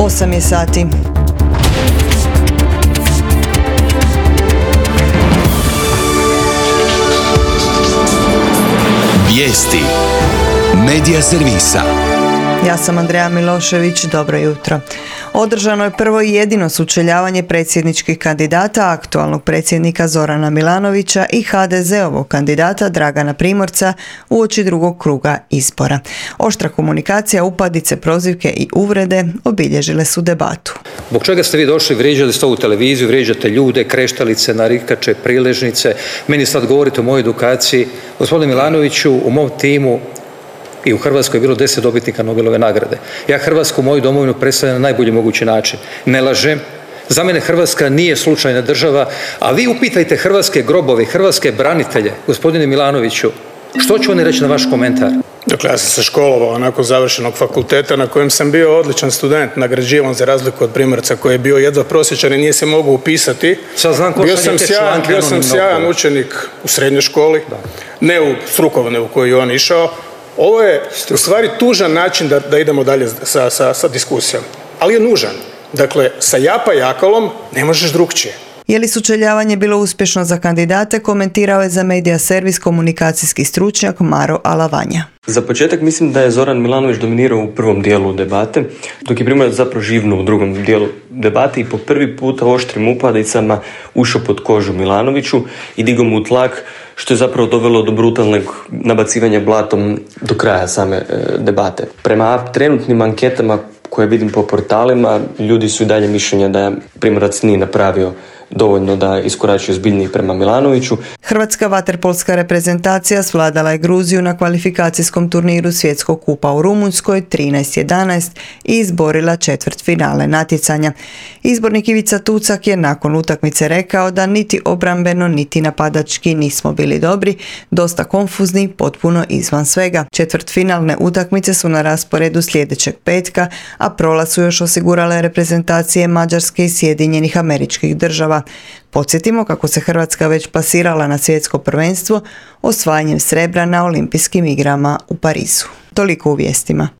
8 je sati. Vijesti Medija servisa. Ja sam Andreja Milošević, dobro jutro. Održano je prvo i jedino sučeljavanje predsjedničkih kandidata, aktualnog predsjednika Zorana Milanovića i HDZ-ovog kandidata Dragana Primorca uoči drugog kruga izbora. Oštra komunikacija, upadice, prozivke i uvrede obilježile su debatu. Zbog čega ste vi došli, vrijeđali ste ovu televiziju, vrijeđate ljude, kreštalice, narikače, priležnice, meni sad govorite o mojoj edukaciji. Gospodine Milanoviću, u mom timu i u Hrvatskoj je bilo 10 dobitnika Nobelove nagrade. Ja Hrvatsku, moju domovinu, predstavljam na najbolji mogući način. Ne lažem. Za mene Hrvatska nije slučajna država, a vi upitajte hrvatske grobove, hrvatske branitelje, gospodine Milanoviću, što će oni reći na vaš komentar? Dakle, ja sam se školovao nakon završenog fakulteta na kojem sam bio odličan student, nagrađivan za razliku od Primorca koji je bio jedva prosječan i nije se mogao upisati. Bio sam sjajan učenik u srednjoj školi, ne u strukovne u koju je on išao. Ovo je u stvari tužan način da idemo dalje sa diskusijom, ali je nužan. Dakle, sa japa jakalom ne možeš drukčije. Je li sučeljavanje bilo uspješno za kandidate, komentirao je za Medija servis komunikacijski stručnjak Maro Alavanja. Za početak mislim da je Zoran Milanović dominirao u prvom dijelu debate, dok je Primorac zapravo živnuo u drugom dijelu debate i po prvi puta oštrim upadicama ušao pod kožu Milanoviću i digao mu u tlak, što je zapravo dovelo do brutalnog nabacivanja blatom do kraja same debate. Prema trenutnim anketama koje vidim po portalima, ljudi su i dalje mišljenja da Primorac nije napravio dovoljno da iskorači ozbiljniji prema Milanoviću. Hrvatska vaterpolska reprezentacija svladala je Gruziju na kvalifikacijskom turniru Svjetskog kupa u Rumunjskoj 13-11 i izborila četvrtfinale natjecanja. Izbornik Ivica Tucak je nakon utakmice rekao da niti obrambeno niti napadački nismo bili dobri, dosta konfuzni, potpuno izvan svega. Četvrtfinalne utakmice su na rasporedu sljedećeg petka, a prolaz su još osigurale reprezentacije Mađarske i Sjedinjenih Američkih Država. Podsjetimo kako se Hrvatska već plasirala na svjetsko prvenstvo osvajanjem srebra na Olimpijskim igrama u Parizu. Toliko u vijestima.